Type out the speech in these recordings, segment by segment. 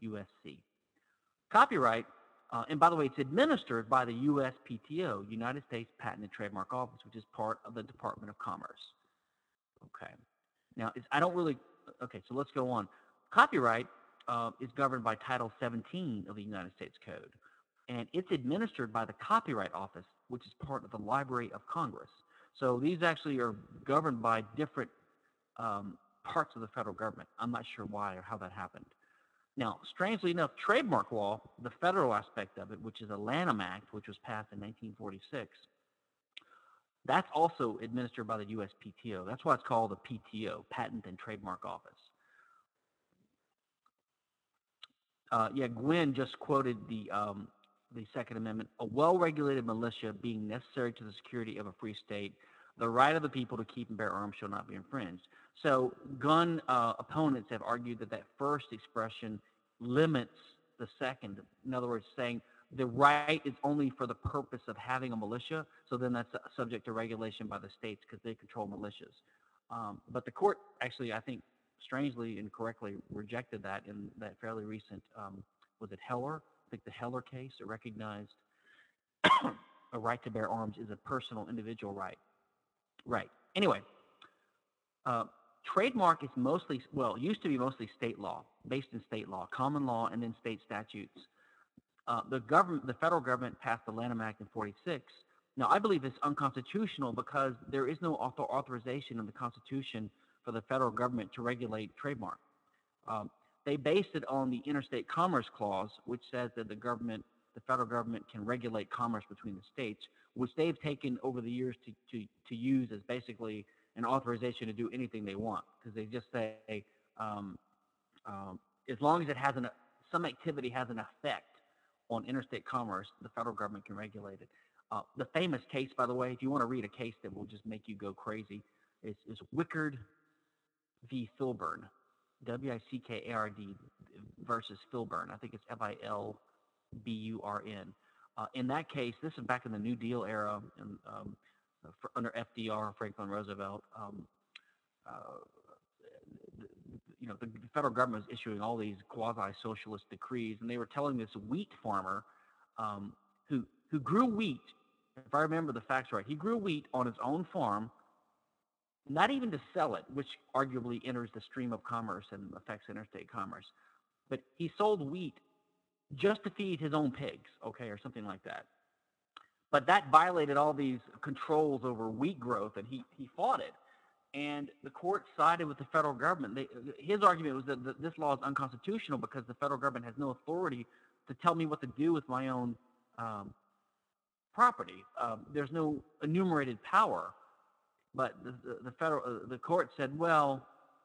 USC. Copyright, and by the way, it's administered by the USPTO, United States Patent and Trademark Office, which is part of the Department of Commerce. Okay. Now, I don't really, okay, so let's go on. Copyright is governed by Title 17 of the United States Code, and it's administered by the Copyright Office, which is part of the Library of Congress. So these actually are governed by different parts of the federal government. I'm not sure why or how that happened. Now, strangely enough, trademark law, the federal aspect of it, which is a Lanham Act, which was passed in 1946, that's also administered by the USPTO. That's why it's called the PTO, Patent and Trademark Office. Yeah, Gwen just quoted the Second Amendment, a well-regulated militia being necessary to the security of a free state, the right of the people to keep and bear arms shall not be infringed. So gun opponents have argued that that first expression limits the second. In other words, saying the right is only for the purpose of having a militia, so then that's subject to regulation by the states because they control militias. But the court actually, I think, strangely and correctly rejected that in that fairly recent, was it Heller? I think the Heller case, it recognized a right to bear arms is a personal individual right. Right. Anyway, trademark is mostly, well, used to be mostly state law, based in state law, common law, and then state statutes. The federal government passed the Lanham Act in 46. Now, I believe it's unconstitutional because there is no authorization in the Constitution for the federal government to regulate trademark. They based it on the Interstate Commerce Clause, which says that the federal government can regulate commerce between the states, which they've taken over the years to use as basically an authorization to do anything they want, because they just say as long as it has some activity has an effect on interstate commerce, the federal government can regulate it. The famous case, by the way, if you want to read a case that will just make you go crazy, is Wickard v. Filburn, Wickard versus Filburn. I think it's Filburn. In that case, this is back in the New Deal era, and under FDR, Franklin Roosevelt. The federal government was issuing all these quasi-socialist decrees, and they were telling this wheat farmer who grew wheat. If I remember the facts right, he grew wheat on his own farm, not even to sell it, which arguably enters the stream of commerce and affects interstate commerce, but he sold wheat just to feed his own pigs, okay, or something like that. But that violated all these controls over wheat growth, and he fought it. And the court sided with the federal government. His argument was that this law is unconstitutional because the federal government has no authority to tell me what to do with my own property. There's no enumerated power. But the court said, well,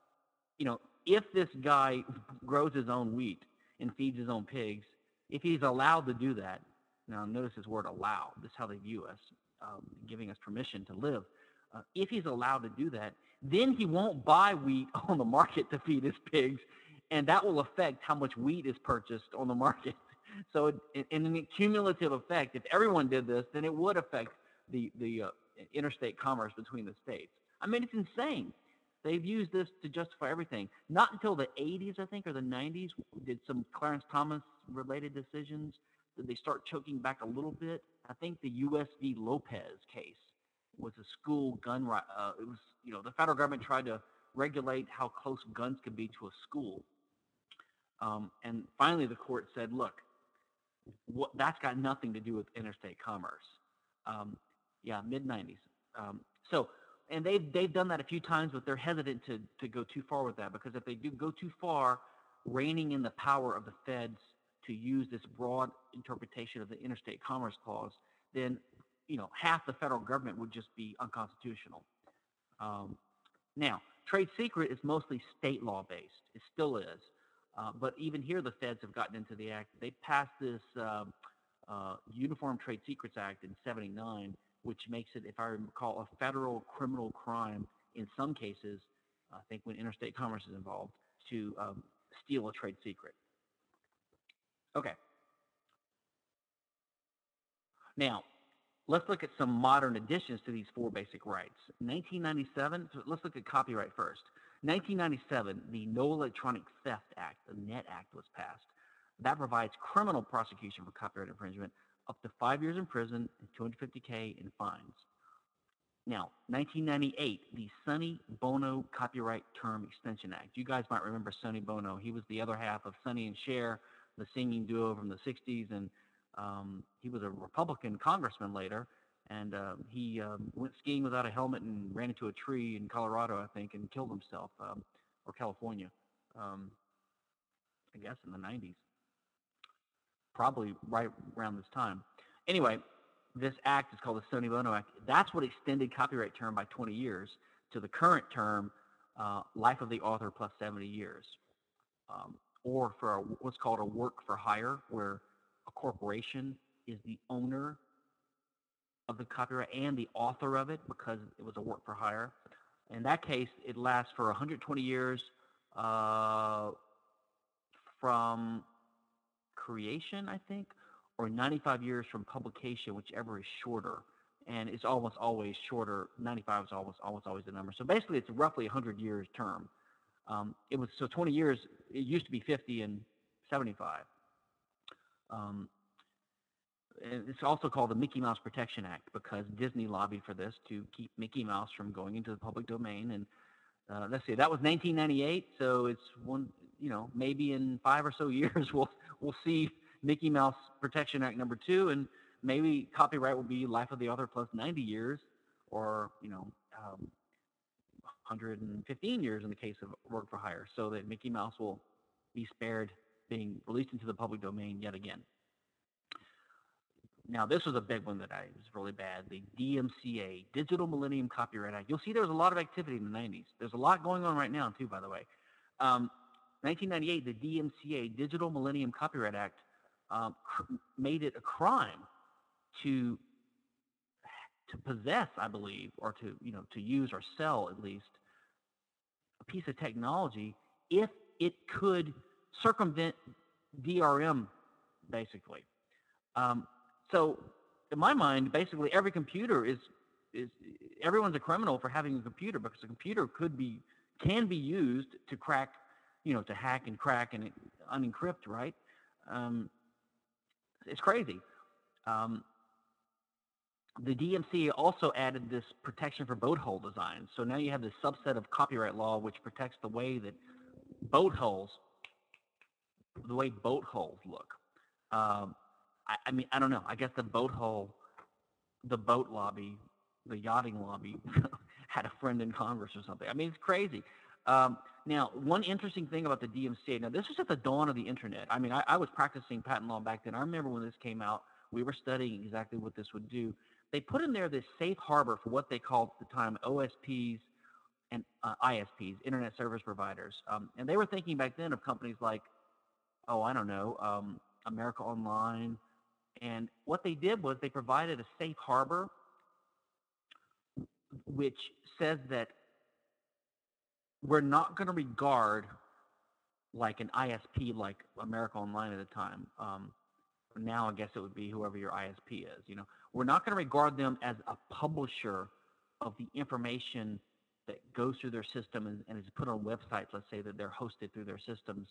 if this guy grows his own wheat and feeds his own pigs, if he's allowed to do that, now notice his word allow, this is how they view us, giving us permission to live. If he's allowed to do that, then he won't buy wheat on the market to feed his pigs, and that will affect how much wheat is purchased on the market. So in an cumulative effect, if everyone did this, then it would affect the interstate commerce between the states. I mean, it's insane. They've used this to justify everything. Not until the 80s, I think, or the 90s, did some Clarence Thomas-related decisions, did they start choking back a little bit. I think the U.S. v. Lopez case was a school gun right. It was, the federal government tried to regulate how close guns could be to a school. And finally, the court said, look, that's got nothing to do with interstate commerce. Mid-90s. And they've done that a few times, but they're hesitant to go too far with that, because if they do go too far, reining in the power of the feds to use this broad interpretation of the Interstate Commerce Clause, then half the federal government would just be unconstitutional. Now, trade secret is mostly state law based. It still is. But even here, the feds have gotten into the act. They passed this Uniform Trade Secrets Act in '79, which makes it, if I recall, a federal criminal crime in some cases, I think when interstate commerce is involved, to steal a trade secret. Okay. Now, let's look at some modern additions to these four basic rights. 1997, so let's look at copyright first. 1997, the No Electronic Theft Act, the NET Act, was passed. that provides criminal prosecution for copyright infringement up to 5 years in prison and $250K in fines. Now, 1998, the Sonny Bono Copyright Term Extension Act. You guys might remember Sonny Bono. He was the other half of Sonny and Cher, the singing duo from the 60s, and he was a Republican congressman later, and he went skiing without a helmet and ran into a tree in Colorado, I think, and killed himself, or California, I guess in the 90s, probably right around this time. Anyway, this act is called the Sonny Bono Act. That's what extended copyright term by 20 years to the current term, life of the author plus 70 years, or for what's called a work for hire, where a corporation is the owner of the copyright and the author of it because it was a work for hire. In that case, it lasts for 120 years from creation, I think, or 95 years from publication, whichever is shorter. And it's almost always shorter. 95 is always the number. So basically, it's roughly 100 years term. It was so 20 years. It used to be 50 and 75. And it's also called the Mickey Mouse Protection Act because Disney lobbied for this to keep Mickey Mouse from going into the public domain. And let's see, that was 1998. So it's maybe in 5 or so years we'll see Mickey Mouse Protection Act number 2, and maybe copyright will be life of the author plus 90 years, or 115 years in the case of work for hire, so that Mickey Mouse will be spared being released into the public domain yet again. Now, this was a big one that was really bad, the DMCA, Digital Millennium Copyright Act. You'll see there was a lot of activity in the 90s. There's a lot going on right now, too, by the way. 1998, the DMCA, Digital Millennium Copyright Act, made it a crime to possess, I believe, or to use or sell at least a piece of technology if it could circumvent DRM, basically. So in my mind, basically every computer is everyone's a criminal for having a computer, because a computer can be used to crack, to hack and crack and unencrypt, right? It's crazy. The DMCA also added this protection for boat hull designs. So now you have this subset of copyright law which protects the way that boat hulls look. I mean, I don't know. I guess the boat lobby, the yachting lobby had a friend in Congress or something. I mean, it's crazy. Now, one interesting thing about the DMCA, now this was at the dawn of the internet. I mean, I was practicing patent law back then. I remember when this came out, we were studying exactly what this would do. They put in there this safe harbor for what they called at the time OSPs and ISPs, Internet Service Providers. And they were thinking back then of companies like, America Online. And what they did was they provided a safe harbor which says that we're not going to regard like an ISP like America Online at the time. Now I guess it would be whoever your ISP is. We're not going to regard them as a publisher of the information that goes through their system and is put on websites. Let's say that they're hosted through their systems.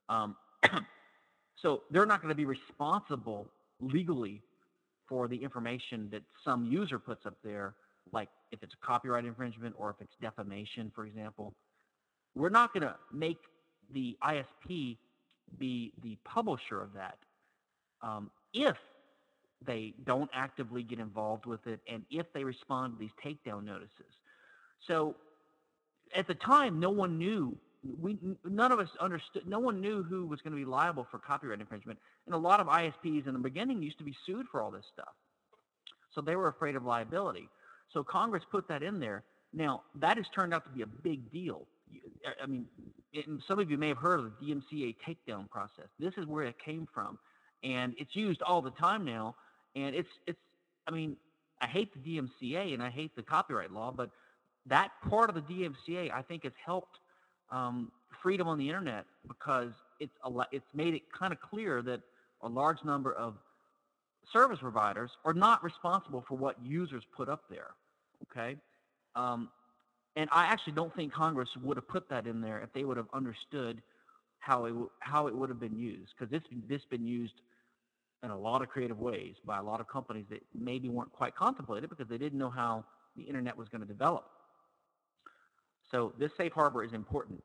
So they're not going to be responsible legally for the information that some user puts up there, like if it's a copyright infringement or if it's defamation, for example. We're not going to make the ISP be the publisher of that if they don't actively get involved with it and if they respond to these takedown notices. So at the time, no one knew. None of us understood. No one knew who was going to be liable for copyright infringement. And a lot of ISPs in the beginning used to be sued for all this stuff. So they were afraid of liability. So Congress put that in there. Now, that has turned out to be a big deal. I mean, some of you may have heard of the DMCA takedown process. This is where it came from. And it's used all the time now. And I mean, I hate the DMCA and I hate the copyright law, but that part of the DMCA, I think, has helped freedom on the internet, because it's made it kind of clear that a large number of service providers are not responsible for what users put up there. Okay, and I actually don't think Congress would have put that in there if they would have understood how it would have been used, because this been used in a lot of creative ways by a lot of companies that maybe weren't quite contemplated because they didn't know how the internet was going to develop. So this safe harbor is important.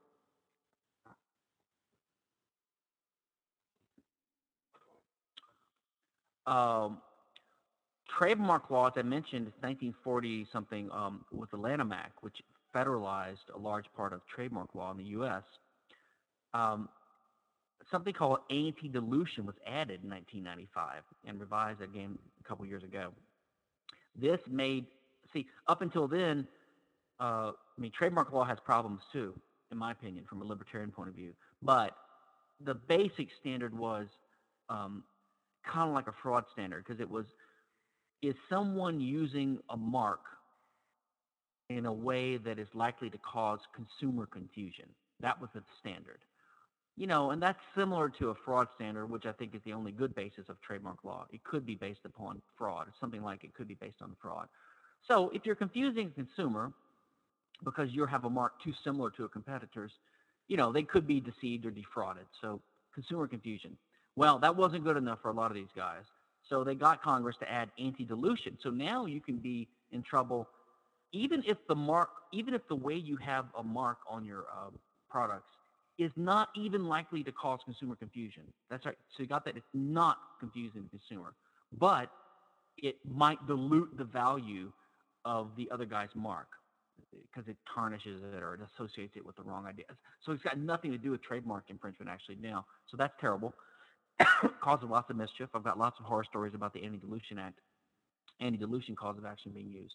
Um, Trademark law, as I mentioned, is 1940 something with the Lanham Act, which federalized a large part of trademark law in the U.S. Um, Something called anti-dilution was added in 1995 and revised again a couple years ago. This made, see, up until then, I mean, trademark law has problems too, in my opinion, from a libertarian point of view. But the basic standard was kind of like a fraud standard, because it was, is someone using a mark in a way that is likely to cause consumer confusion? That was the standard. And that's similar to a fraud standard, which I think is the only good basis of trademark law. It could be based upon fraud. Something like it could be based on fraud. So if you're confusing a consumer because you have a mark too similar to a competitor's, they could be deceived or defrauded. So consumer confusion. Well, that wasn't good enough for a lot of these guys. So they got Congress to add anti-dilution. So now you can be in trouble even if the way you have a mark on your products is not even likely to cause consumer confusion. That's right. So you got that. It's not confusing the consumer, but it might dilute the value of the other guy's mark because it tarnishes it or it associates it with the wrong ideas. So it's got nothing to do with trademark infringement actually now. So that's terrible. Causes lots of mischief. I've got lots of horror stories about the Anti-Dilution Act, anti-dilution cause of action being used.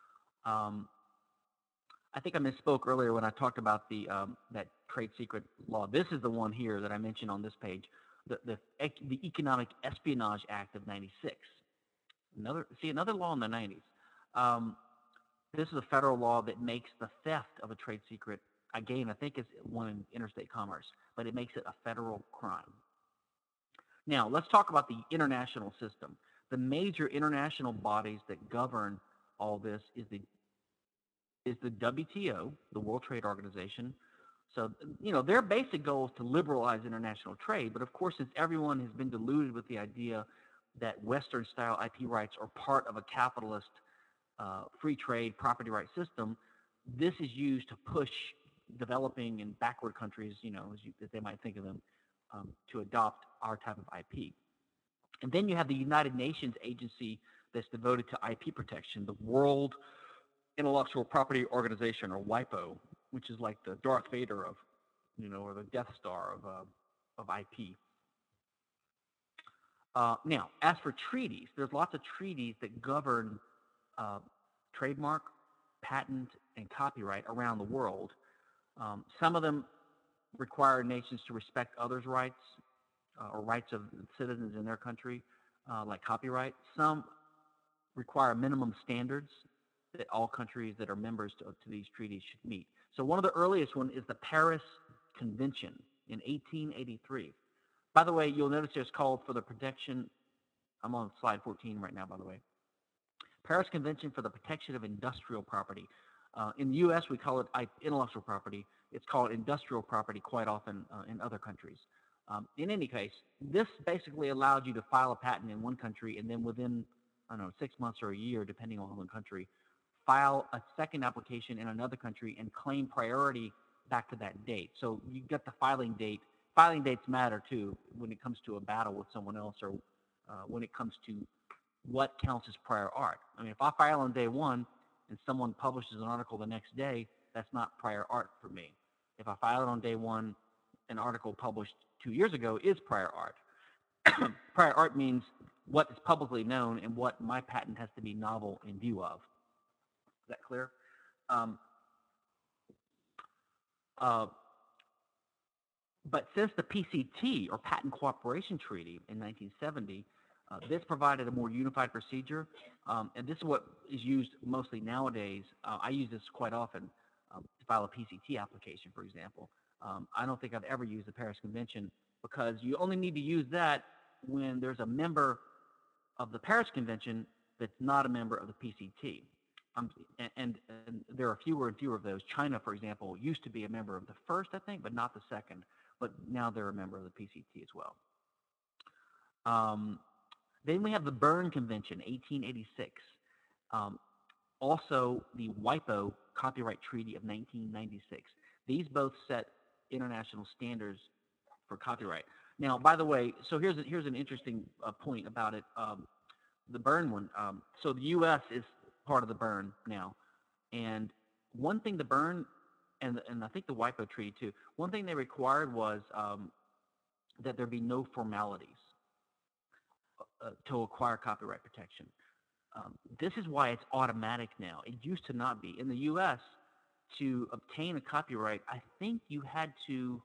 I think I misspoke earlier when I talked about the that trade secret law. This is the one here that I mentioned on this page, the Economic Espionage Act of '96. Another law in the '90s. This is a federal law that makes the theft of a trade secret, again, I think it's one in interstate commerce, but it makes it a federal crime. Now, let's talk about the international system. The major international bodies that govern all this is the WTO, the World Trade Organization. So, their basic goal is to liberalize international trade. But of course, since everyone has been deluded with the idea that Western-style IP rights are part of a capitalist free trade property right system, this is used to push developing and backward countries, as they might think of them, to adopt our type of IP. And then you have the United Nations agency that's devoted to IP protection, the World Intellectual Property Organization, or WIPO, which is like the Darth Vader of, or the Death Star of IP. Now, as for treaties, there's lots of treaties that govern trademark, patent, and copyright around the world. Some of them require nations to respect others' rights or rights of citizens in their country, like copyright. Some require minimum standards that all countries that are members to these treaties should meet. So one of the earliest one is the Paris Convention in 1883. By the way, you'll notice it's called for the protection. I'm on slide 14 right now, by the way. Paris Convention for the Protection of Industrial Property. In the U.S., we call it intellectual property. It's called industrial property quite often in other countries. In any case, this basically allowed you to file a patent in one country and then within, 6 months or a year, depending on the country, file a second application in another country and claim priority back to that date. So you get the filing date. Filing dates matter too when it comes to a battle with someone else or when it comes to what counts as prior art. I mean, if I file on day one and someone publishes an article the next day, that's not prior art for me. If I file it on day one, an article published 2 years ago is prior art. Prior art means what is publicly known and what my patent has to be novel in view of. Is that clear? But since the PCT, or Patent Cooperation Treaty, in 1970, this provided a more unified procedure, and this is what is used mostly nowadays. I use this quite often to file a PCT application, for example. I don't think I've ever used the Paris Convention because you only need to use that when there's a member of the Paris Convention that's not a member of the PCT. And there are fewer and fewer of those. China, for example, used to be a member of the first, I think, but not the second. but now they're a member of the PCT as well. Then we have the Berne Convention, 1886. Also, the WIPO Copyright Treaty of 1996. These both set international standards for copyright. Now, by the way, so here's an interesting point about it. The Berne one. So the U.S. is part of the Berne now, and one thing the Berne and I think the WIPO Treaty too. One thing they required was that there be no formalities to acquire copyright protection. This is why it's automatic now. It used to not be. In the U.S., to obtain a copyright, I think you had to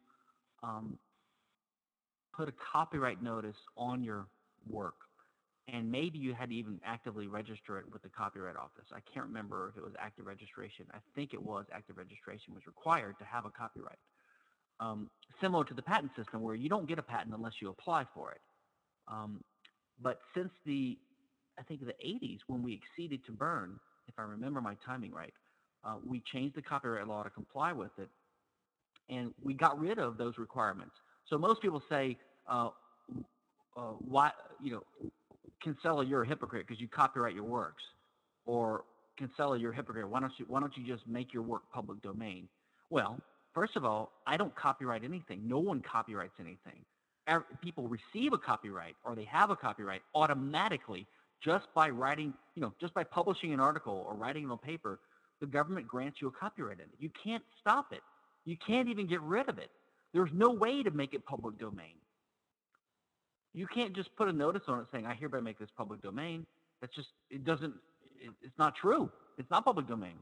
put a copyright notice on your work, and maybe you had to even actively register it with the Copyright Office. I can't remember if it was active registration. I think it was active registration was required to have a copyright. Similar to the patent system, where you don't get a patent unless you apply for it. But since I think the 80s, when we acceded to Berne, if I remember my timing right, we changed the copyright law to comply with it, and we got rid of those requirements. So most people say, why, Kinsella, you're a hypocrite because you copyright your works, or Kinsella, you're a hypocrite. Why don't you just make your work public domain? Well, first of all, I don't copyright anything. No one copyrights anything. People receive a copyright, or they have a copyright automatically just by writing, just by publishing an article or writing it on paper. The government grants you a copyright in it. You can't stop it. You can't even get rid of it. There's no way to make it public domain. You can't just put a notice on it saying, I hereby make this public domain. That's just, it's not true. It's not public domain.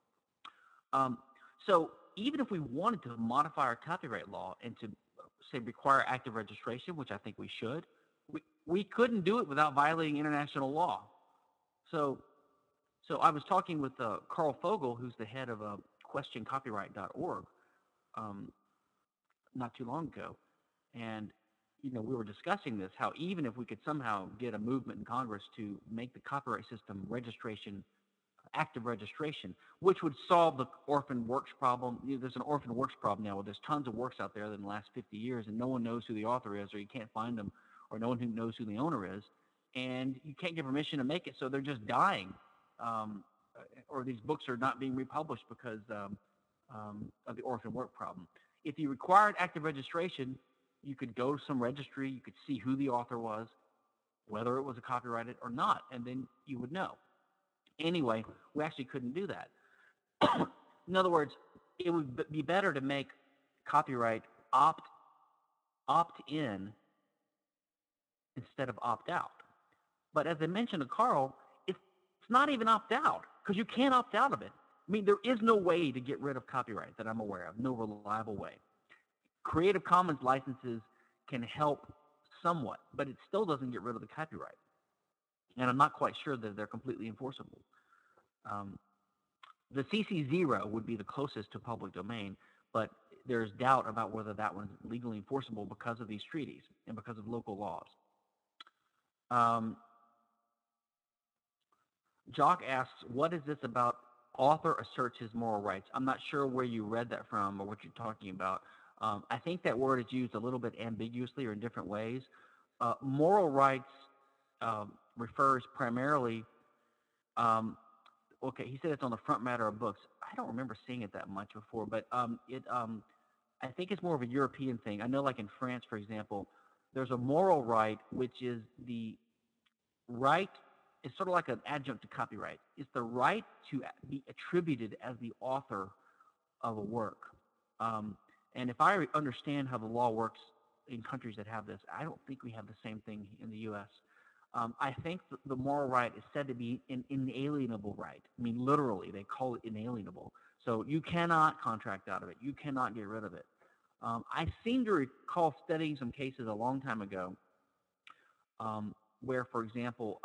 So even if we wanted to modify our copyright law and to, say, require active registration, which I think we should, we couldn't do it without violating international law. So I was talking with Carl Fogel, who's the head of questioncopyright.org, not too long ago, and we were discussing this, how even if we could somehow get a movement in Congress to make the copyright system active registration, which would solve the orphan works problem. There's an orphan works problem now where there's tons of works out there in the last 50 years and no one knows who the author is, or you can't find them, or no one who knows who the owner is, and you can't get permission to make it, so they're just dying, or these books are not being republished because of the orphan work problem. If you required active registration, you could go to some registry, you could see who the author was, whether it was copyrighted or not, and then you would know. Anyway, we actually couldn't do that. In other words, it would be better to make copyright opt-in instead of opt-out. But as I mentioned to Carl, it's not even opt-out, because you can't opt out of it. I mean, there is no way to get rid of copyright that I'm aware of, no reliable way. Creative Commons licenses can help somewhat, but it still doesn't get rid of the copyright. And I'm not quite sure that they're completely enforceable. The CC0 would be the closest to public domain, but there's doubt about whether that one's legally enforceable because of these treaties and because of local laws. Jock asks, what is this about author asserts his moral rights? I'm not sure where you read that from or what you're talking about. I think that word is used a little bit ambiguously or in different ways. Moral rights refers primarily, okay, he said it's on the front matter of books. I don't remember seeing it that much before, but I think it's more of a European thing. I know, like in France, for example, there's a moral right, which is the right, it's sort of like an adjunct to copyright. It's the right to be attributed as the author of a work. And if I understand how the law works in countries that have this, I don't think we have the same thing in the U.S. I think the moral right is said to be an inalienable right. I mean, literally, they call it inalienable. So you cannot contract out of it. You cannot get rid of it. I seem to recall studying some cases a long time ago where, for example,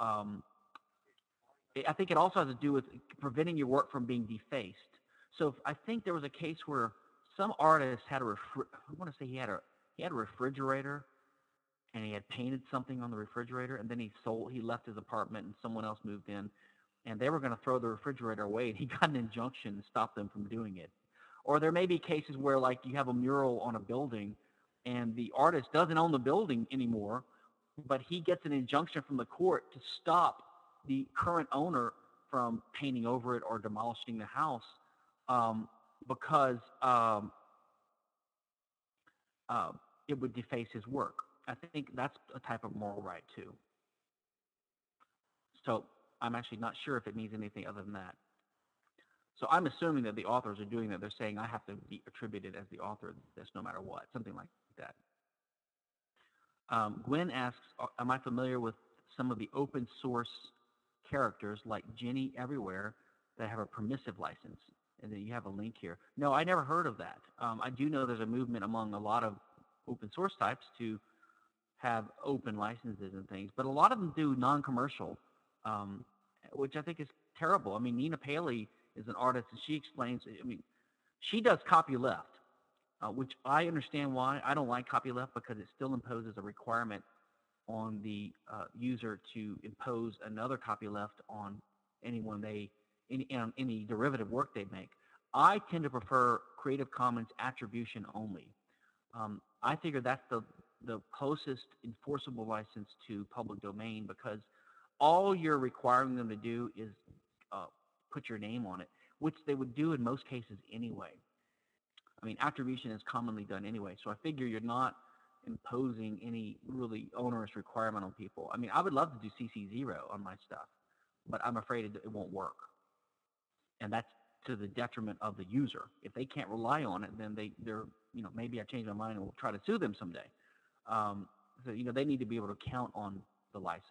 I think it also has to do with preventing your work from being defaced. So I think there was a case where some artist had I want to say he had a refrigerator, and he had painted something on the refrigerator, and then he left his apartment, and someone else moved in, and they were going to throw the refrigerator away, and he got an injunction to stop them from doing it. Or there may be cases where, like, you have a mural on a building, and the artist doesn't own the building anymore, but he gets an injunction from the court to stop the current owner from painting over it or demolishing the house, um, because uh, it would deface his work. I think that's a type of moral right too. So I'm actually not sure if it means anything other than that. So I'm assuming that the authors are doing that. They're saying I have to be attributed as the author of this no matter what, something like that. Gwen asks, am I familiar with some of the open source characters like Jenny Everywhere that have a permissive license? And then you have a link here. No, I never heard of that. I do know there's a movement among a lot of open source types to have open licenses and things, but a lot of them do non-commercial, um, which I think is terrible. I mean, Nina Paley is an artist, and she explains, I mean, she does copyleft, which I understand why. I don't like copyleft because it still imposes a requirement on the user to impose another copyleft on anyone any derivative work they make. I tend to prefer Creative Commons attribution only. I figure that's the closest enforceable license to public domain, because all you're requiring them to do is put your name on it, which they would do in most cases anyway. I mean, attribution is commonly done anyway, so I figure you're not imposing any really onerous requirement on people. I mean, I would love to do CC0 on my stuff, but I'm afraid it won't work. And that's to the detriment of the user. If they can't rely on it, then they're, you know, maybe I change my mind and we'll try to sue them someday. So, you know, they need to be able to count on the license.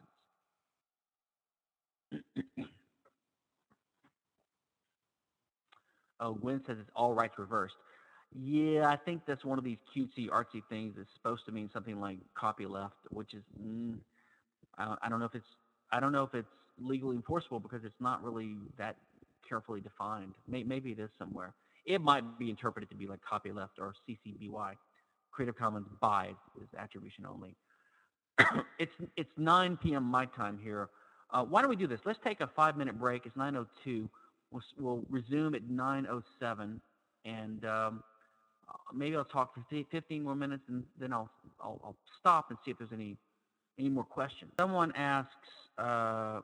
Oh, Gwen says it's all rights reversed. Yeah, I think that's one of these cutesy, artsy things that's supposed to mean something like copyleft, which is, I don't know if it's legally enforceable because it's not really that carefully defined. Maybe it is somewhere. It might be interpreted to be like copyleft or CC BY. Creative Commons by is attribution only. It's 9 p.m. my time here. Why don't we do this? Let's take a 5-minute break. It's 9:02. We'll resume at 9:07, and maybe I'll talk for 15 more minutes, and then I'll stop and see if there's any more questions. Someone asks. Oh,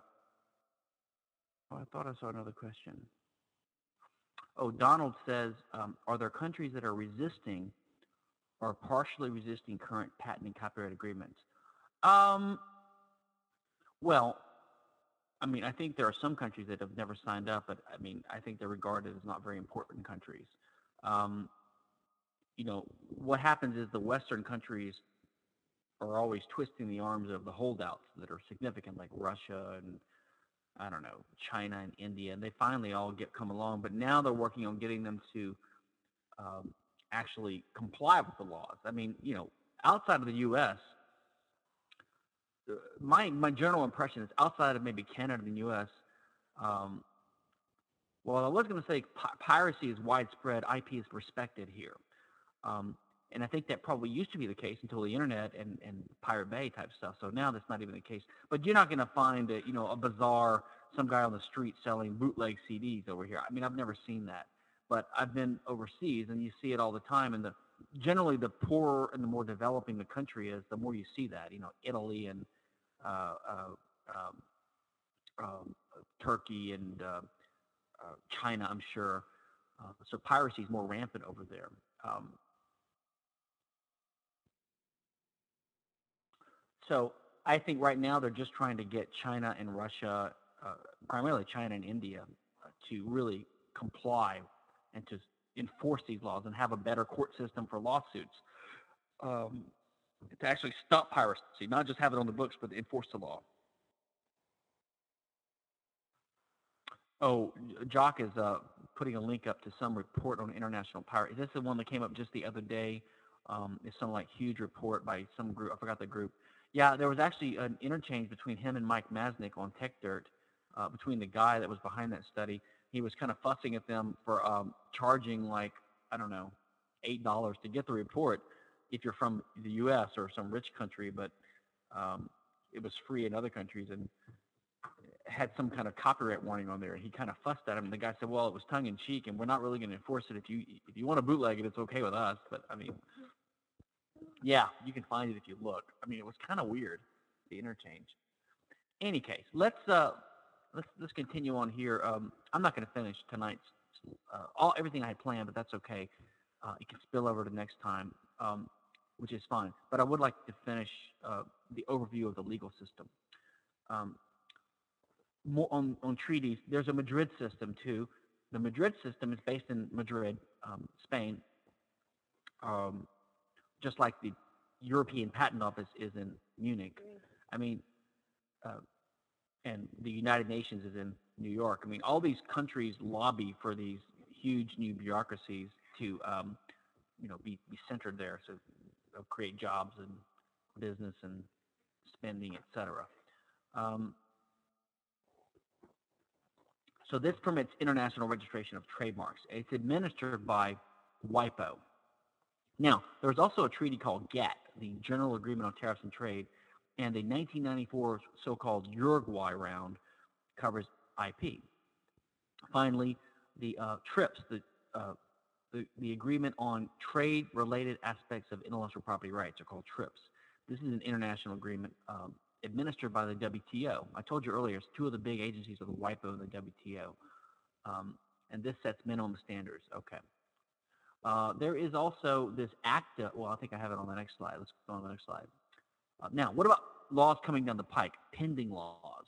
I thought I saw another question. Oh, Donald says, are there countries that are resisting or partially resisting current patent and copyright agreements? Well, I mean, I think there are some countries that have never signed up, but I mean, I think they're regarded as not very important countries. You know, what happens is the Western countries are always twisting the arms of the holdouts that are significant, like Russia and, I don't know, China and India, and they finally all come along, but now they're working on getting them to actually comply with the laws. I mean, you know, outside of the U.S., my general impression is outside of maybe Canada and the U.S., well, I was going to say piracy is widespread, IP is respected here. And I think that probably used to be the case until the internet and Pirate Bay type stuff. So now that's not even the case. But you're not going to find a bazaar, some guy on the street selling bootleg CDs over here. I mean, I've never seen that. But I've been overseas, and you see it all the time. And generally, the poorer and the more developing the country is, the more you see that. You know, Italy and Turkey and China, I'm sure. So piracy is more rampant over there. So I think right now they're just trying to get China and Russia, primarily China and India, to really comply and to enforce these laws and have a better court system for lawsuits, to actually stop piracy, not just have it on the books, but enforce the law. Oh, Jock is putting a link up to some report on international piracy. Is this the one that came up just the other day? It's some like huge report by some group. I forgot the group. Yeah, there was actually an interchange between him and Mike Masnick on TechDirt, between the guy that was behind that study. He was kind of fussing at them for charging like, I don't know, $8 to get the report if you're from the U.S. or some rich country, but it was free in other countries and had some kind of copyright warning on there. He kind of fussed at him, and the guy said, well, it was tongue-in-cheek, and we're not really going to enforce it. If you want to bootleg it, it's okay with us. But, I mean, Yeah, you can find it if you look. I mean, it was kind of weird, the interchange. Any case, let's continue on here. I'm not going to finish tonight's all everything I had planned, but that's okay. It can spill over to next time, which is fine. But I would like to finish the overview of the legal system. Um, More on treaties, there's a Madrid system too. The Madrid system is based in Madrid, Spain, um, just like the European Patent Office is in Munich. I mean, uh, and the United Nations is in New York. I mean, all these countries lobby for these huge new bureaucracies to, be centered there, so create jobs and business and spending, etc. Um, so this permits international registration of trademarks. It's administered by WIPO. Now, there was also a treaty called GATT, the General Agreement on Tariffs and Trade, and the 1994 so-called Uruguay round covers IP. Finally, the TRIPS, the Agreement on Trade-Related Aspects of Intellectual Property Rights, are called TRIPS. This is an international agreement administered by the WTO. I told you earlier, it's two of the big agencies of the WIPO and the WTO. And this sets minimum standards. Okay. There is also this ACTA. Well, I think I have it on the next slide. Let's go on the next slide. Now, what about laws coming down the pike, pending laws?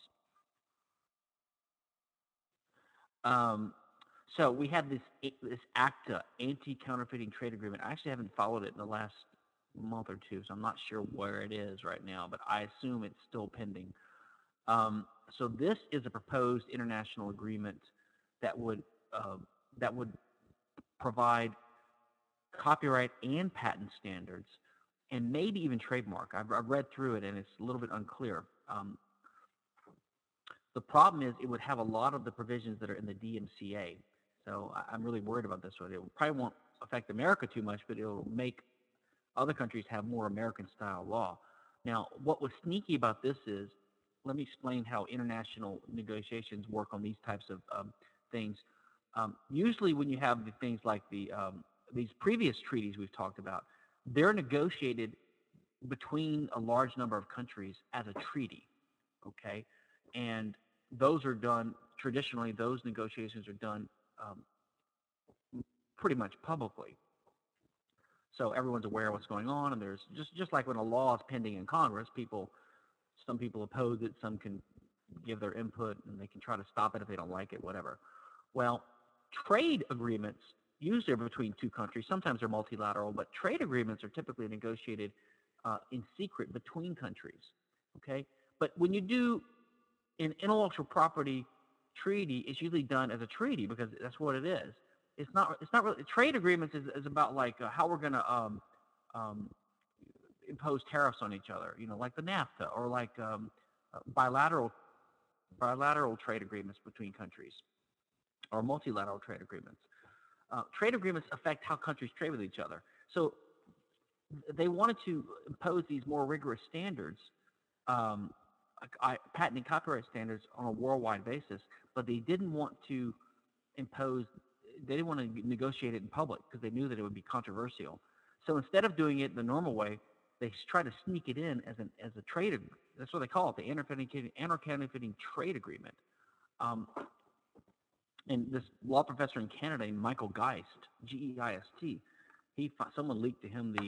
So we have this ACTA, Anti-Counterfeiting Trade Agreement. I actually haven't followed it in the last month or two, so I'm not sure where it is right now, but I assume it's still pending. So this is a proposed international agreement that would provide copyright and patent standards, and maybe even trademark. I've read through it, and it's a little bit unclear. The problem is it would have a lot of the provisions that are in the DMCA. So I'm really worried about this one. It probably won't affect America too much, but it'll make other countries have more American-style law. Now, what was sneaky about this is, let me explain how international negotiations work on these types of things. Usually when you have the things like these previous treaties we've talked about, they're negotiated between a large number of countries as a treaty, okay? And those are done, traditionally, those negotiations are done pretty much publicly. So everyone's aware of what's going on, and there's just like when a law is pending in Congress, some people oppose it, some can give their input, and they can try to stop it if they don't like it, whatever. Well, trade agreements usually are between two countries. Sometimes they're multilateral, but trade agreements are typically negotiated in secret between countries, okay? But when you do an intellectual property treaty, it's usually done as a treaty because that's what it is. It's not really, trade agreements is about like how we're going to impose tariffs on each other, like the NAFTA, or like bilateral trade agreements between countries, or multilateral trade agreements. Trade agreements affect how countries trade with each other. So they wanted to impose these more rigorous standards, patent and copyright standards on a worldwide basis, but they didn't want to negotiate it in public because they knew that it would be controversial. So instead of doing it the normal way, they try to sneak it in as a trade. That's what they call it, the anti-counterfeiting trade agreement. And this law professor in Canada, named Michael Geist, Geist, someone leaked to him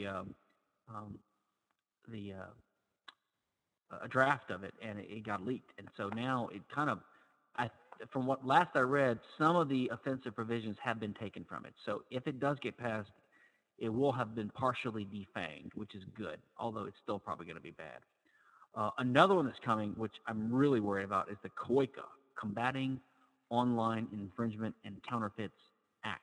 a draft of it, and it got leaked. And so now it kind of, from what last I read, some of the offensive provisions have been taken from it. So if it does get passed, it will have been partially defanged, which is good, although it's still probably going to be bad. Another one that's coming, which I'm really worried about, is the COICA, Combating Online Infringement and Counterfeits Act.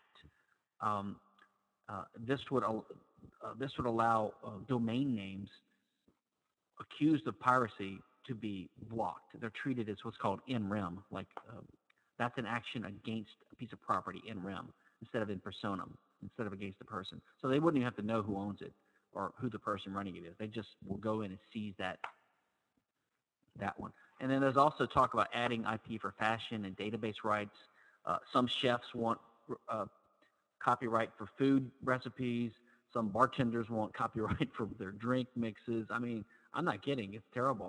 This would allow domain names accused of piracy to be blocked. They're treated as what's called in rem, like that's an action against a piece of property in rem instead of in personam, instead of against the person. So they wouldn't even have to know who owns it or who the person running it is. They just will go in and seize that one. And then there's also talk about adding IP for fashion and database rights. Some chefs want copyright for food recipes. Some bartenders want copyright for their drink mixes. I mean, I'm not kidding. It's terrible.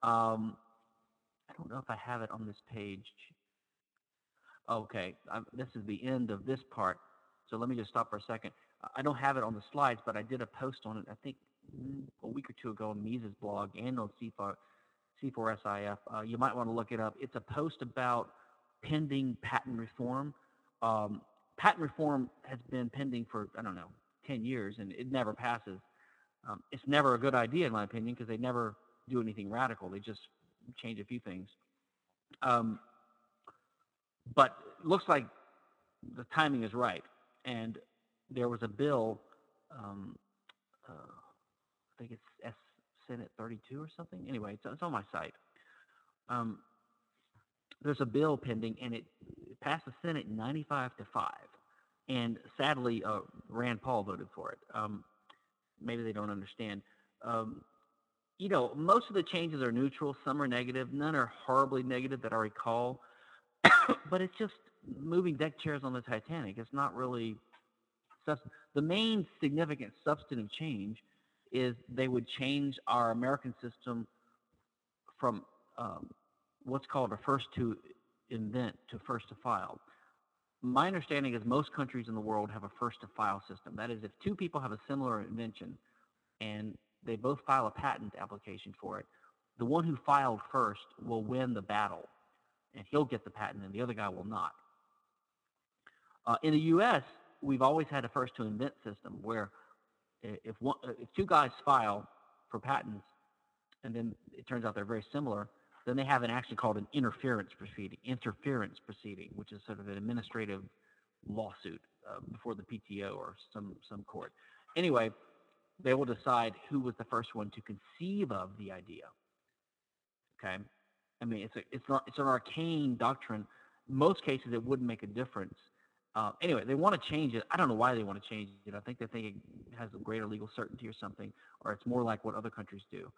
I don't know if I have it on this page. Okay, this is the end of this part. So let me just stop for a second. I don't have it on the slides, but I did a post on it, I think, a week or two ago on Mises' blog and on C4SIF. You might want to look it up. It's a post about pending patent reform. Patent reform has been pending for, I don't know, 10 years, and it never passes. It's never a good idea, in my opinion, because they never do anything radical. They just change a few things. But it looks like the timing is right. And there was a bill, I think it's Senate 32 or something. Anyway, it's on my site. There's a bill pending, and it passed the Senate 95-5. And sadly, Rand Paul voted for it. Maybe they don't understand. You know, most of the changes are neutral. Some are negative. None are horribly negative that I recall. But it's just moving deck chairs on the Titanic. It's not really the main significant substantive change is they would change our American system from what's called a first to invent to first to file. My understanding is most countries in the world have a first to file system. That is, if two people have a similar invention and they both file a patent application for it, the one who filed first will win the battle, and he'll get the patent, and the other guy will not. In the U.S., we've always had a first to invent system where if two guys file for patents, and then it turns out they're very similar, then they have an action called an interference proceeding, which is sort of an administrative lawsuit before the PTO or some court. Anyway, they will decide who was the first one to conceive of the idea. Okay, I mean it's an arcane doctrine. In most cases, it wouldn't make a difference. Anyway, they want to change it. I don't know why they want to change it. I think they think it has a greater legal certainty or something, or it's more like what other countries do.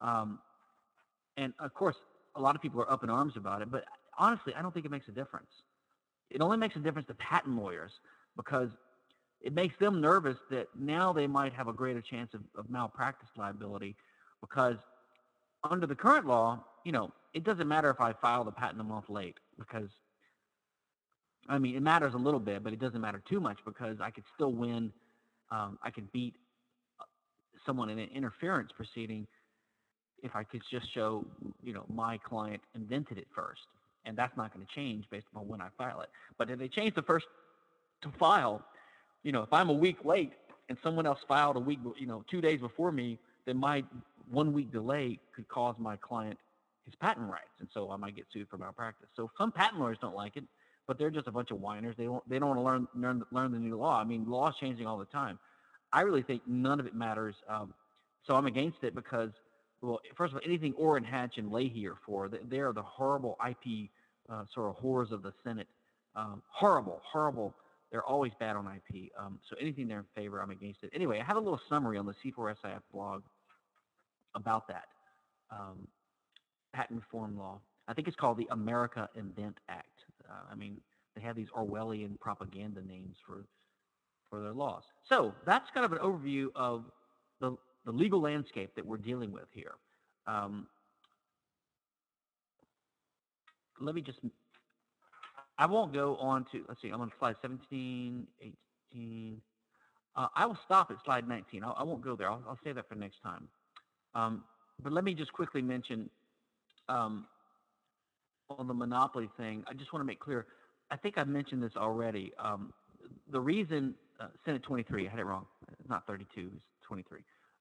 And of course, a lot of people are up in arms about it, but honestly, I don't think it makes a difference. It only makes a difference to patent lawyers because it makes them nervous that now they might have a greater chance of malpractice liability because under the current law, you know, it doesn't matter if I file the patent a month late because, I mean, it matters a little bit, but it doesn't matter too much because I could still win. I could beat someone in an interference proceeding if I could just show, you know, my client invented it first. And that's not going to change based upon when I file it. But if they change the first to file, you know, if I'm a week late and someone else filed a week, you know, 2 days before me, then my 1 week delay could cause my client his patent rights. And so I might get sued for malpractice. So some patent lawyers don't like it, but they're just a bunch of whiners. They don't want to learn the new law. I mean, law is changing all the time. I really think none of it matters. So I'm against it because, well, first of all, anything Orrin Hatch and Leahy are for, they are the horrible IP sort of whores of the Senate. Horrible. They're always bad on IP. So anything they're in favor, I'm against it. Anyway, I have a little summary on the C4SIF blog about that patent reform law. I think it's called the America Invent Act. I mean, they have these Orwellian propaganda names for their laws. So that's kind of an overview of the legal landscape that we're dealing with here. Let me just, I won't go on to, let's see, I'm on slide 17, 18. I will stop at slide 19. I won't go there. I'll save that for next time. But let me just quickly mention on the monopoly thing, I just want to make clear, I think I mentioned this already. The reason, Senate 23, I had it wrong. It's not 32, it's 23.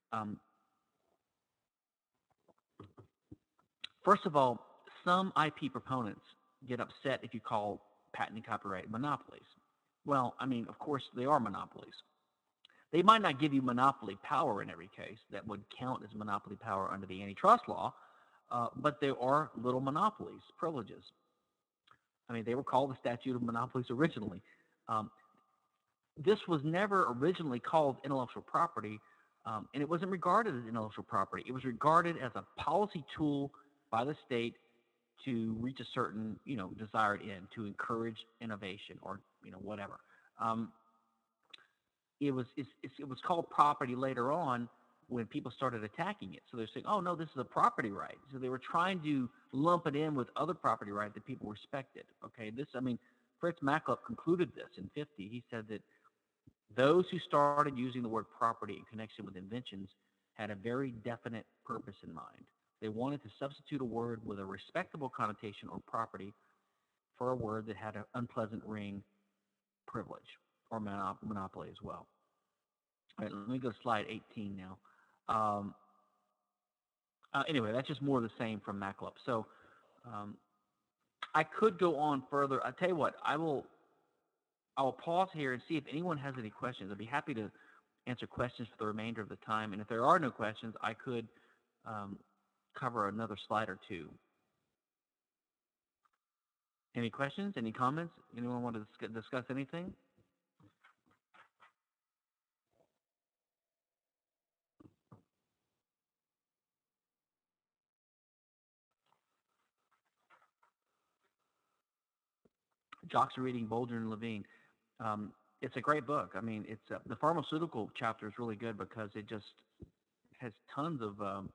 First of all, some IP proponents get upset if you call patent and copyright monopolies. Well, I mean, of course, they are monopolies. They might not give you monopoly power in every case. That would count as monopoly power under the antitrust law, but there are little monopolies, privileges. I mean, they were called the statute of monopolies originally. This was never originally called intellectual property, and it wasn't regarded as intellectual property. It was regarded as a policy tool by the state to reach a certain, you know, desired end, to encourage innovation or, you know, whatever. it was called property later on when people started attacking it. So they're saying, oh no, this is a property right. So they were trying to lump it in with other property right that people respected. Okay, Fritz Machlup concluded this in 50. He said that those who started using the word property in connection with inventions had a very definite purpose in mind. They wanted to substitute a word with a respectable connotation or property for a word that had an unpleasant ring, privilege, or monopoly as well. All right, let me go to slide 18 now. Anyway, that's just more of the same from Machlup. So I could go on further. I'll tell you what, I will pause here and see if anyone has any questions. I'd be happy to answer questions for the remainder of the time. And if there are no questions, I could cover another slide or two. Any questions? Any comments? Anyone want to discuss anything? Jocks are reading Boldrin and Levine. It's a great book. I mean, it's the pharmaceutical chapter is really good because it just has tons of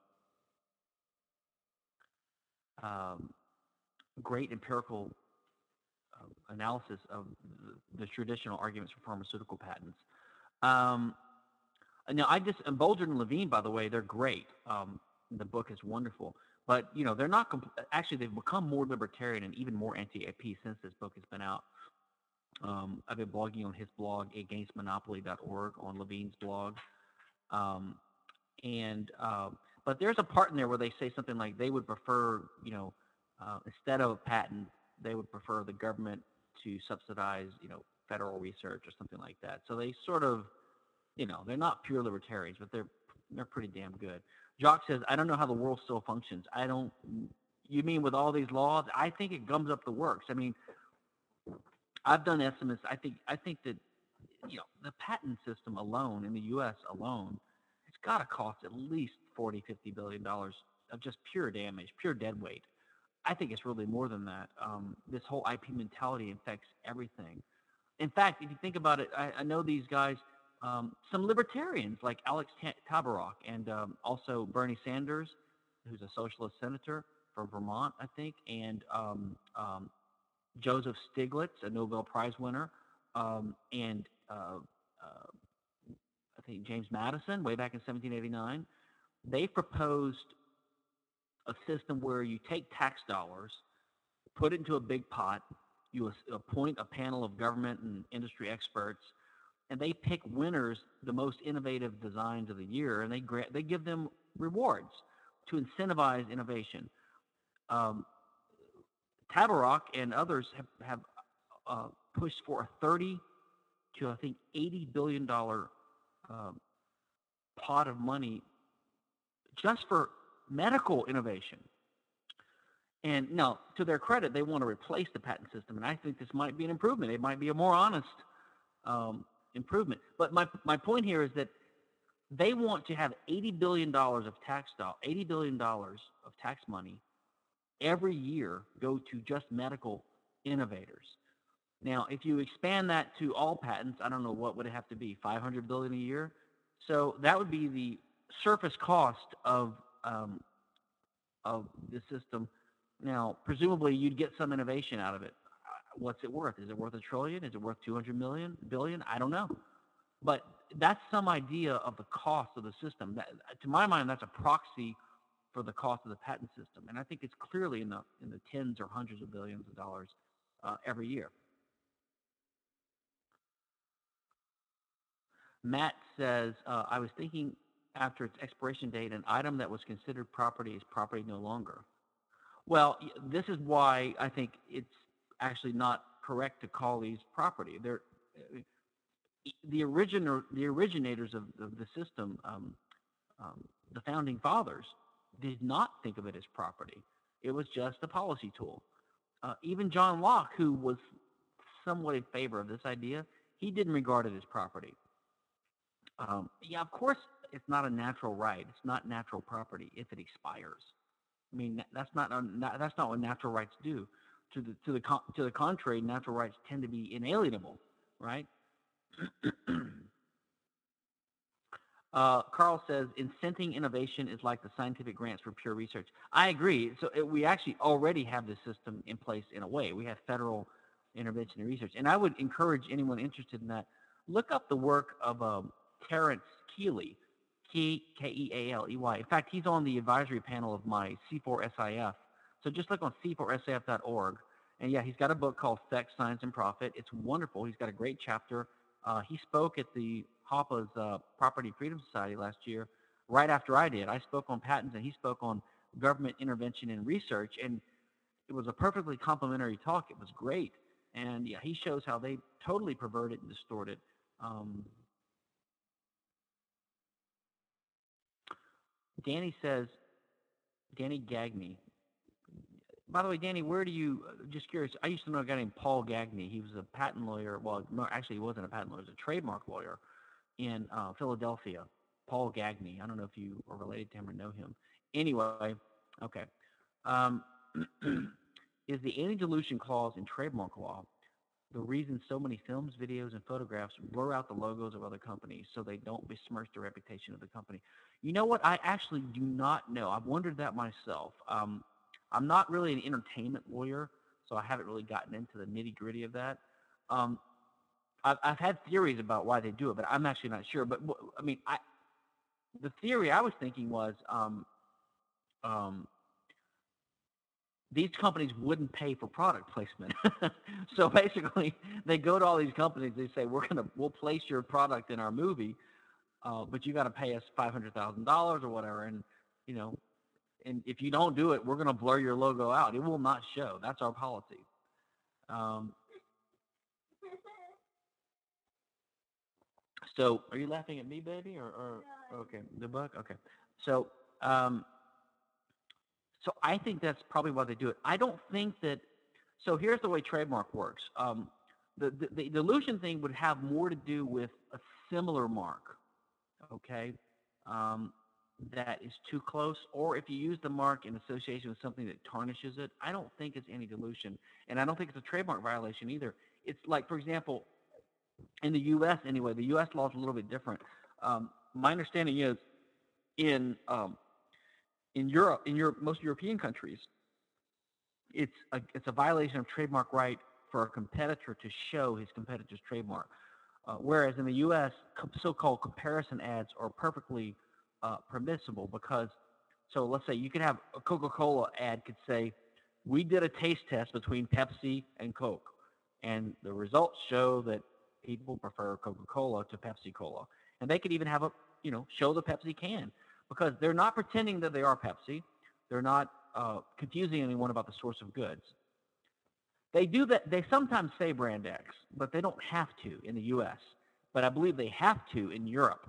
great empirical analysis of the traditional arguments for pharmaceutical patents. Now, and Boldrin and Levine, by the way, they're great. The book is wonderful. But, they're not, actually, they've become more libertarian and even more anti-IP since this book has been out. I've been blogging on his blog, againstmonopoly.org, on Levine's blog. But there's a part in there where they say something like they would prefer, instead of a patent, they would prefer the government to subsidize, federal research or something like that. So they sort of, they're not pure libertarians, but they're pretty damn good. Jock says, I don't know how the world still functions. You mean with all these laws? I think it gums up the works. I mean, I've done estimates. I think that, the patent system alone in the U.S. alone, it's got to cost at least $40, $50 billion of just pure damage, pure dead weight. I think it's really more than that. This whole IP mentality infects everything. In fact, if you think about it, I know these guys, some libertarians like Alex Tabarrok and also Bernie Sanders, who's a socialist senator from Vermont, I think, and Joseph Stiglitz, a Nobel Prize winner, and I think James Madison, way back in 1789, they proposed a system where you take tax dollars, put it into a big pot, you appoint a panel of government and industry experts, and they pick winners, the most innovative designs of the year, and they give them rewards to incentivize innovation. Tabarrok and others have pushed for a 30 to, I think, $80 billion pot of money just for medical innovation. And now, to their credit, they want to replace the patent system, and I think this might be an improvement. It might be a more honest improvement. But my point here is that they want to have $80 billion of $80 billion of tax money every year go to just medical innovators. Now, if you expand that to all patents, I don't know, what would it have to be, $500 billion a year? So that would be the surface cost of the system. Now, presumably, you'd get some innovation out of it. What's it worth? Is it worth $1 trillion? Is it worth 200 billion? I don't know. But that's some idea of the cost of the system. To my mind, that's a proxy for the cost of the patent system. And I think it's clearly in the tens or hundreds of billions of dollars every year. Matt says, I was thinking after its expiration date, an item that was considered property is property no longer. Well, this is why I think it's actually not correct to call these property. They're the originators of the system, the founding fathers, did not think of it as property. It was just a policy tool. Even John Locke, who was somewhat in favor of this idea, he didn't regard it as property. Yeah, of course, it's not a natural right. It's not natural property if it expires. I mean, that's not what natural rights do. To the contrary, natural rights tend to be inalienable, right? Carl says incenting innovation is like the scientific grants for pure research. I agree. So we actually already have this system in place in a way. We have federal intervention in research, and I would encourage anyone interested in that, look up the work of Terrence Keeley, Kealey. In fact, he's on the advisory panel of my C4SIF. So just look on c4sif.org, and yeah, he's got a book called Sex, Science, and Profit. It's wonderful. He's got a great chapter. He spoke at the HOPA's Property Freedom Society last year, right after I did. I spoke on patents, and he spoke on government intervention in research, and it was a perfectly complimentary talk. It was great. And yeah, he shows how they totally perverted and distorted. Danny says, Danny Gagney. By the way, Danny, where do you, just curious, I used to know a guy named Paul Gagney. He was a patent lawyer. Well, no, actually, he wasn't a patent lawyer. He was a trademark lawyer in Philadelphia. Paul Gagney. I don't know if you are related to him or know him. Anyway, okay. Is the anti-dilution clause in trademark law the reason so many films, videos, and photographs blur out the logos of other companies so they don't besmirch the reputation of the company? You know what? I actually do not know. I've wondered that myself. I'm not really an entertainment lawyer, so I haven't really gotten into the nitty-gritty of that. I've had theories about why they do it, but I'm actually not sure. But I mean, the theory I was thinking was these companies wouldn't pay for product placement. So basically, they go to all these companies. They say, we'll place your product in our movie, but you got to pay us $500,000 or whatever. And and if you don't do it, we're going to blur your logo out. It will not show. That's our policy. So are you laughing at me, baby, or okay, the book? Okay. So so I think that's probably why they do it. I don't think that. So here's the way trademark works. The dilution thing would have more to do with a similar mark, okay, that is too close, or if you use the mark in association with something that tarnishes it. I don't think it's any dilution, and I don't think it's a trademark violation either. It's like, for example, in the U.S. anyway, the U.S. law is a little bit different. My understanding is in Europe, most European countries, it's a violation of trademark right for a competitor to show his competitor's trademark. Whereas in the U.S., so-called comparison ads are perfectly permissible because, so let's say you could have a Coca-Cola ad could say, we did a taste test between Pepsi and Coke, and the results show that people prefer Coca-Cola to Pepsi-Cola. And they could even have show the Pepsi can, because they're not pretending that they are Pepsi. They're not confusing anyone about the source of goods. They do that. They sometimes say brand X, but they don't have to in the U.S. But I believe they have to in Europe.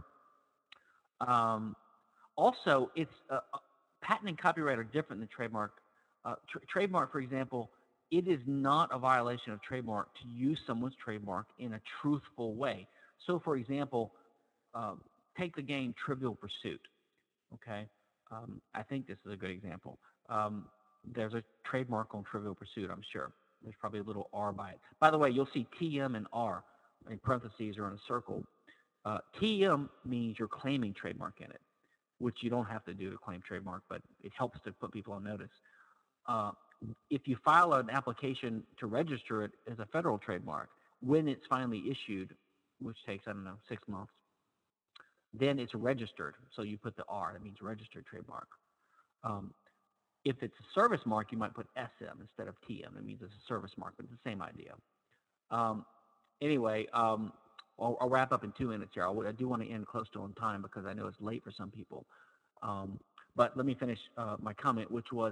Also, it's patent and copyright are different than trademark. Trademark, for example, it is not a violation of trademark to use someone's trademark in a truthful way. So, for example, take the game Trivial Pursuit. Okay, I think this is a good example. There's a trademark on Trivial Pursuit, I'm sure. There's probably a little R by it. By the way, you'll see TM and R in parentheses or in a circle. TM means you're claiming trademark in it, which you don't have to do to claim trademark, but it helps to put people on notice. If you file an application to register it as a federal trademark, when it's finally issued, which takes, 6 months, then it's registered. So you put the R, that means registered trademark. If it's a service mark, you might put SM instead of TM. That means it's a service mark, but it's the same idea. Anyway, I'll wrap up in 2 minutes here. I do want to end close to on time because I know it's late for some people. But let me finish my comment, which was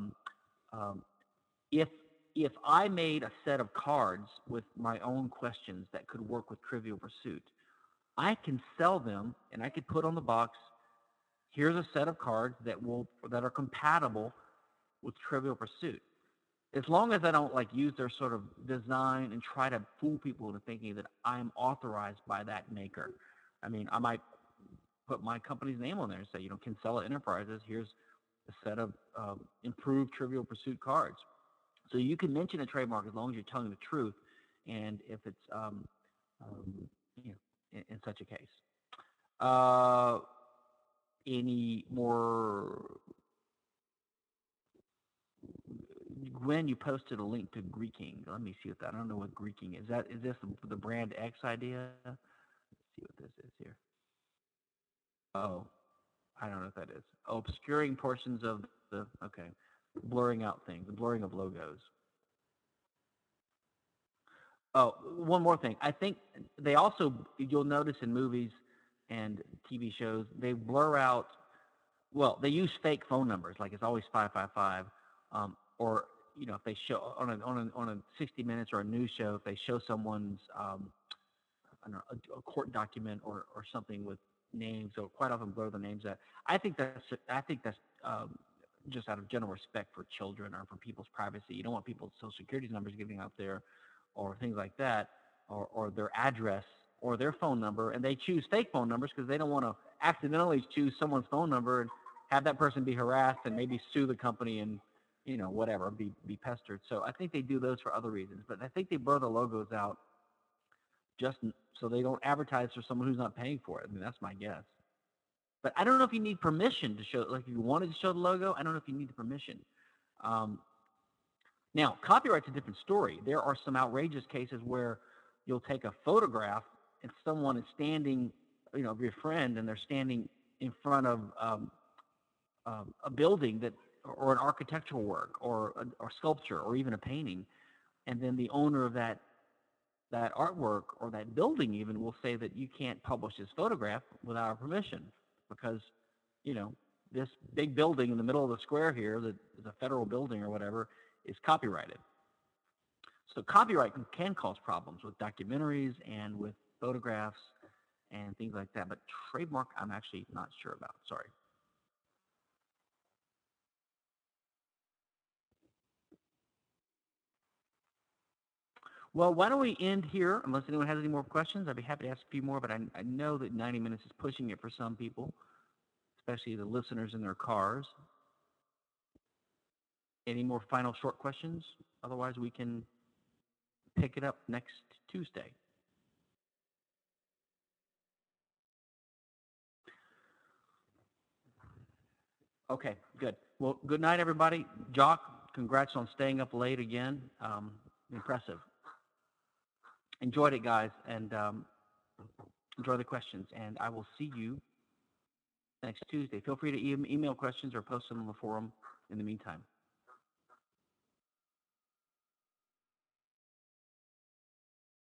if I made a set of cards with my own questions that could work with Trivial Pursuit, I can sell them and I could put on the box, here's a set of cards that are compatible with Trivial Pursuit. As long as I don't use their sort of design and try to fool people into thinking that I'm authorized by that maker. I mean, I might put my company's name on there and say, Kinsella Enterprises, here's a set of improved Trivial Pursuit cards. So you can mention a trademark as long as you're telling the truth, and if it's in such a case. Uh, any more? Gwen, you posted a link to Greeking. Let me see what that. I don't know what Greeking is. Is this the brand X idea? Let's see what this is here. Oh, I don't know what that is. Oh, obscuring portions of the. Okay, blurring out things. The blurring of logos. Oh, one more thing. I think they also, you'll notice in movies and TV shows, they blur out, well, they use fake phone numbers, like it's always 555, or, if they show on a 60 Minutes or a news show, if they show someone's, I don't know, a court document or something with names, so quite often blur the names out. I think that's just out of general respect for children or for people's privacy. You don't want people's social security numbers getting out there or things like that, or their address or their phone number, and they choose fake phone numbers because they don't want to accidentally choose someone's phone number and have that person be harassed and maybe sue the company and whatever, be pestered. So I think they do those for other reasons, but I think they blur the logos out just so they don't advertise for someone who's not paying for it. I mean, that's my guess. But I don't know if you need permission to show, like if you wanted to show the logo, I don't know if you need the permission. Um, Now, copyright's a different story. There are some outrageous cases where you'll take a photograph and someone is standing, of your friend, and they're standing in front of a building or an architectural work, or sculpture, or even a painting, and then the owner of that artwork or that building even will say that you can't publish this photograph without our permission because, this big building in the middle of the square here that is a federal building or whatever is copyrighted. So copyright can cause problems with documentaries and with photographs and things like that. But trademark, I'm actually not sure about. Sorry. Well, why don't we end here? Unless anyone has any more questions, I'd be happy to ask a few more. But I know that 90 minutes is pushing it for some people, especially the listeners in their cars. Any more final short questions? Otherwise, we can pick it up next Tuesday. Okay, good. Well, good night, everybody. Jock, congrats on staying up late again. Impressive. Enjoyed it, guys, and enjoy the questions. And I will see you next Tuesday. Feel free to email questions or post them on the forum in the meantime.